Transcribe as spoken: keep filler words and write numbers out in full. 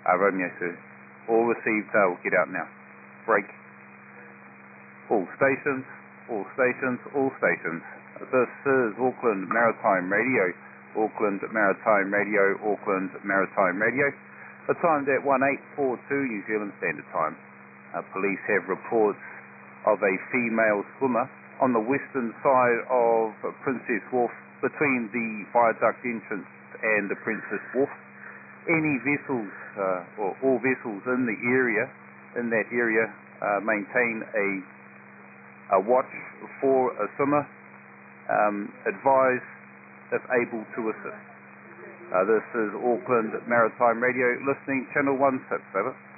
Uh, Romeo, sir. All received, uh, will get out now. Break. All stations, all stations, all stations. This is Auckland Maritime Radio. Auckland Maritime Radio, Auckland Maritime Radio. The time at one eight four two New Zealand Standard Time. Uh, police have reports of a female swimmer on the western side of Princess Wharf between the viaduct entrance and the Princess Wharf. Any vessels uh, or all vessels in the area, in that area, uh, maintain a, a watch for a swimmer. Um, advise if able to assist. Uh, this is Auckland Maritime Radio, listening channel one six, over.